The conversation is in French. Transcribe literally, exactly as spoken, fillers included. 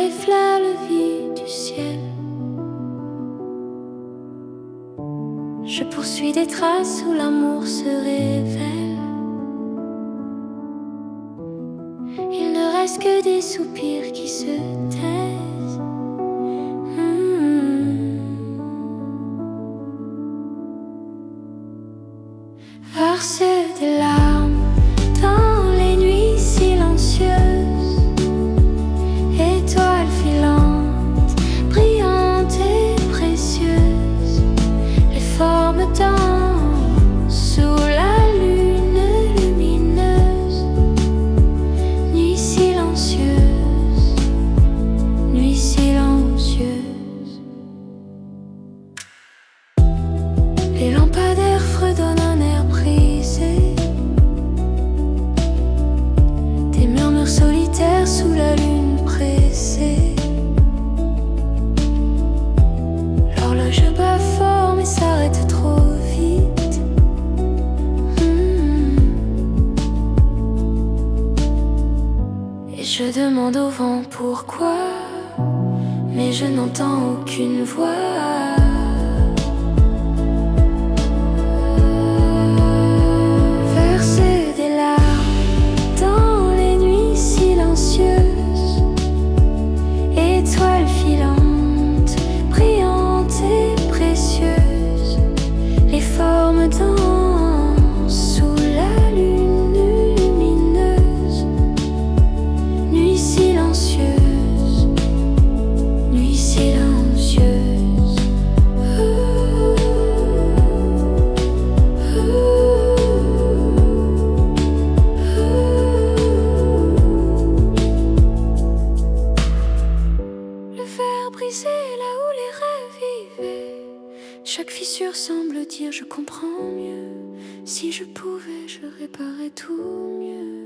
effleure le vide du ciel. Je poursuis des traces où l'amour se révèle. Il ne reste que des soupirs qui se taisent. Mmh. Verse des larmes dans les nuits silencieuses. Étoiles filantes, brillantes et précieuses. Les formes dansent sous la lune lumineuse. Nuit silencieuse, nuit silencieuse. Les lampadaires fredonnent un air brisé. Des murmures solitaires sous la lune pressée. L'horloge bat fort mais s'arrête trop vite. Mmh. Et je demande au vent pourquoi, mais je n'entends aucune voix. Verser des larmes dans les nuits silencieuses. Étoiles filantes, brillantes et précieuses. Les formes dansent sous la lune lumineuse. Nuit silencieuse, nuit silencieuse. Ouh, le verre brisé là où les rêves vivaient. Chaque fissure semble dire je comprends mieux. Si je pouvais, je réparais tout mieux.